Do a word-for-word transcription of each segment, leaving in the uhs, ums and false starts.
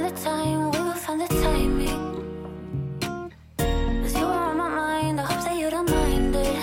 the time, we would find the timing. Cause you were on my mind, I hope that you don't mind it.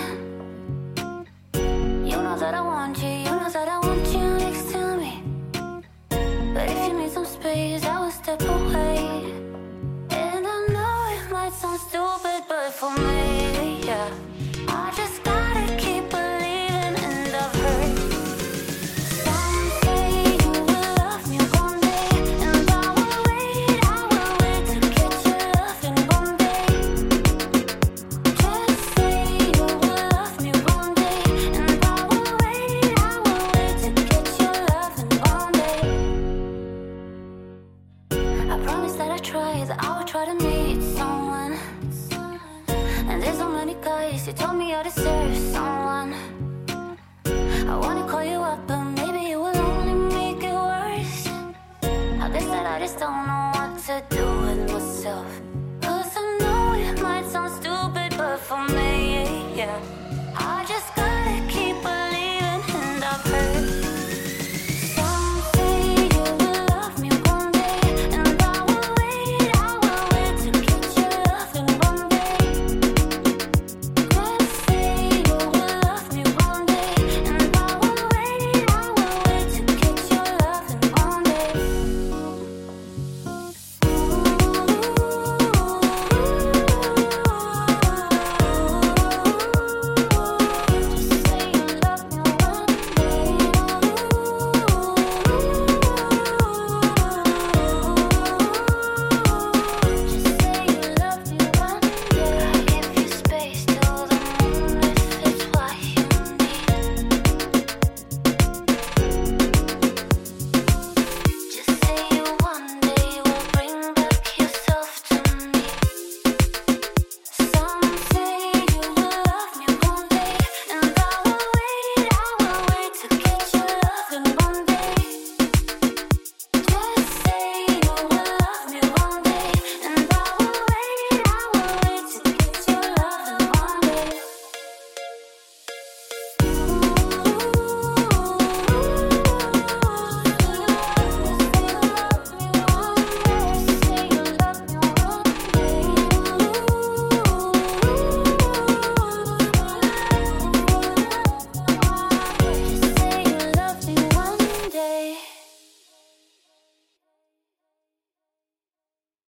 You know that I want you, you know that I want you next to me. But if you need some space, I will step away. And I know it might sound stupid, but for me, yeah, I just gotta keep believing. And I've heard some say you will love me one day, and I will wait, I will wait to get your loving one day. Just say you will love me one day, and I will wait, I will wait to get your loving one day. I promise that I try, that I will try to meet someone. And there's so many guys who told me I deserve someone. I wanna call you up, but maybe it will only make it worse. I guess that I just don't know what to do with myself. Cause I know it might sound stupid, but for me, yeah,